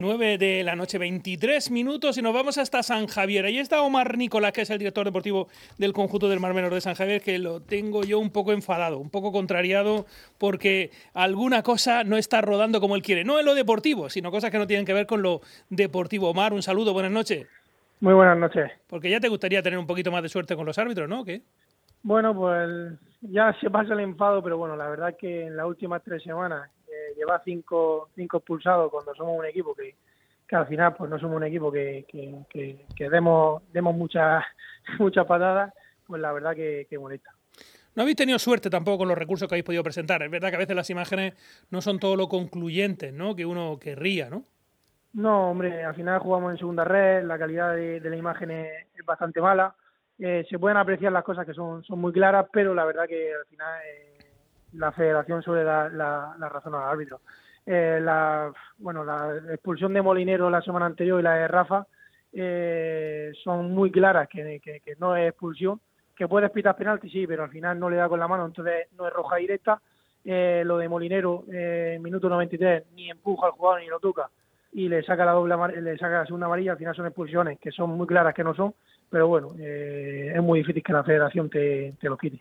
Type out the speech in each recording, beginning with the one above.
9 de la noche, 23 minutos, y nos vamos hasta San Javier. Ahí está Omar Nicolás, que es el director deportivo del conjunto del Mar Menor de San Javier, que lo tengo yo un poco enfadado, un poco contrariado, porque alguna cosa no está rodando como él quiere. No en lo deportivo, sino cosas que no tienen que ver con lo deportivo. Omar, un saludo, buenas noches. Muy buenas noches. Porque ya te gustaría tener un poquito más de suerte con los árbitros, ¿no? ¿Qué? Bueno, pues ya se pasa el enfado, pero bueno, la verdad es que en las últimas 3 semanas lleva cinco expulsados cuando somos un equipo que al final pues no somos un equipo que demos muchas patadas, pues la verdad que molesta. No habéis tenido suerte tampoco con los recursos que habéis podido presentar. Es verdad que a veces las imágenes no son todo lo concluyentes, ¿no?, que uno querría, ¿no? No, hombre, al final jugamos en segunda red, la calidad de la imagen es bastante mala. Se pueden apreciar las cosas que son muy claras, pero la verdad que al final la federación suele dar la razón al árbitro. La expulsión de Molinero la semana anterior y la de Rafa son muy claras, que no es expulsión, que puedes pitar penalti, sí, pero al final no le da con la mano, entonces no es roja directa. Lo de Molinero, minuto 93, ni empuja al jugador ni lo toca, y le saca le saca la segunda amarilla. Al final son expulsiones que son muy claras que no son, pero bueno, es muy difícil que la federación te lo quite.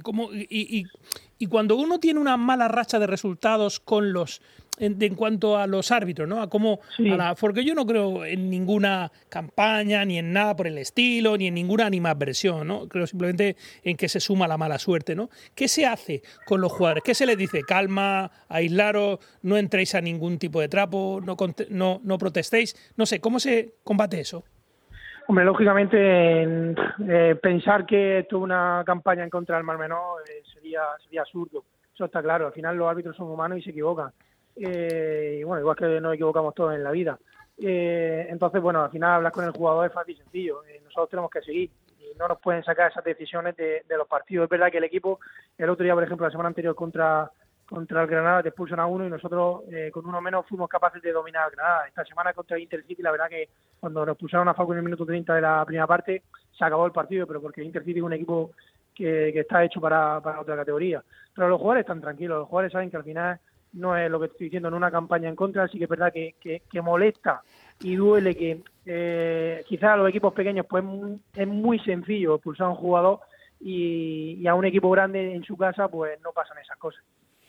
Y cuando uno tiene una mala racha de resultados con en cuanto a los árbitros, ¿no? A cómo, sí. Porque yo no creo en ninguna campaña, ni en nada por el estilo, ni en ninguna animadversión, ¿no? Creo simplemente en que se suma la mala suerte, ¿no? ¿Qué se hace con los jugadores? ¿Qué se les dice? Calma, aislaros, no entréis a ningún tipo de trapo, no protestéis. No sé, ¿cómo se combate eso? Hombre, lógicamente pensar que esto es una campaña en contra del Mar Menor sería absurdo. Eso está claro. Al final los árbitros son humanos y se equivocan. Y bueno, igual que nos equivocamos todos en la vida. Entonces, bueno, al final hablar con el jugador es fácil y sencillo. Nosotros tenemos que seguir y no nos pueden sacar esas decisiones de los partidos. Es verdad que el equipo, el otro día, por ejemplo, la semana anterior contra el Granada te expulsan a uno y nosotros con uno menos fuimos capaces de dominar al Granada. Esta semana contra el Intercity, la verdad que cuando nos expulsaron a Facu en el minuto 30 de la primera parte, se acabó el partido, pero porque el Intercity es un equipo que está hecho para otra categoría. Pero los jugadores están tranquilos, los jugadores saben que al final no es lo que estoy diciendo, en una campaña en contra. Sí que es verdad que molesta y duele que quizás a los equipos pequeños pues es muy sencillo expulsar a un jugador y a un equipo grande en su casa pues no pasan esas cosas.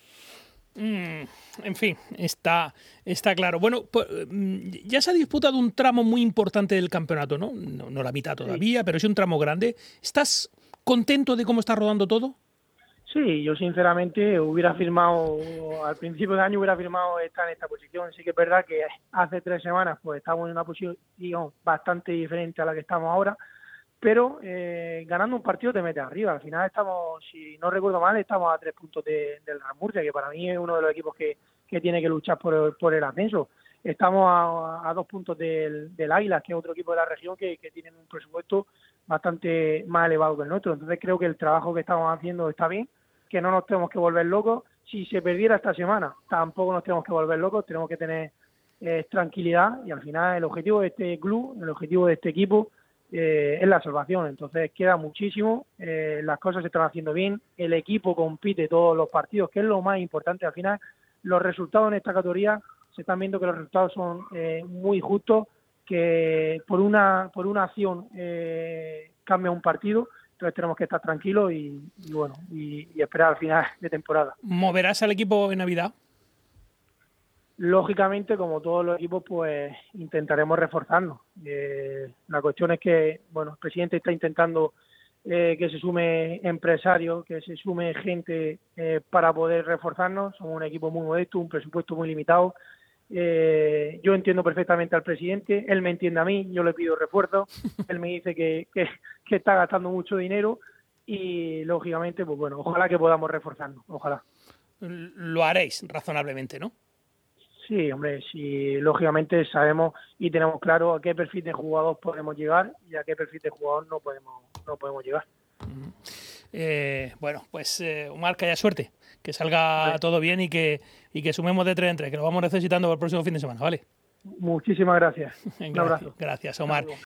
En fin, está claro. Bueno, pues, ya se ha disputado un tramo muy importante del campeonato, ¿no? No la mitad todavía, sí, pero es un tramo grande. ¿Estás contento de cómo está rodando todo? Sí, yo sinceramente hubiera firmado, al principio de año hubiera firmado estar en esta posición. Sí que es verdad que hace 3 semanas pues estábamos en una posición bastante diferente a la que estamos ahora, pero ganando un partido te metes arriba. Al final estamos, si no recuerdo mal, estamos a 3 puntos del Real Murcia, que para mí es uno de los equipos que tiene que luchar por el ascenso. Estamos a 2 puntos del Águila, que es otro equipo de la región que tienen un presupuesto bastante más elevado que el nuestro. Entonces creo que el trabajo que estamos haciendo está bien, que no nos tenemos que volver locos. Si se perdiera esta semana, tampoco nos tenemos que volver locos, tenemos que tener tranquilidad, y al final el objetivo de este club, el objetivo de este equipo es la salvación. Entonces queda muchísimo, las cosas se están haciendo bien, el equipo compite todos los partidos, que es lo más importante. Al final los resultados en esta categoría se están viendo que los resultados son muy justos, que por una acción cambia un partido. Entonces tenemos que estar tranquilos y esperar al final de temporada. ¿Moverás al equipo en Navidad? Lógicamente, como todos los equipos, pues intentaremos reforzarnos. La cuestión es que, bueno, el presidente está intentando que se sume empresarios, que se sume gente para poder reforzarnos. Somos un equipo muy modesto, un presupuesto muy limitado. Yo entiendo perfectamente al presidente, él me entiende a mí, yo le pido refuerzo, él me dice que está gastando mucho dinero y, lógicamente, pues bueno, ojalá que podamos reforzarnos, ojalá. Lo haréis razonablemente, ¿no? Sí, hombre, sí, lógicamente sabemos y tenemos claro a qué perfil de jugador podemos llegar y a qué perfil de jugador no podemos llegar. Bueno, pues Omar, que haya suerte, que salga todo bien y que sumemos de 3 en 3, que lo vamos necesitando para el próximo fin de semana, ¿vale? Muchísimas gracias. Un abrazo. Gracias, Omar.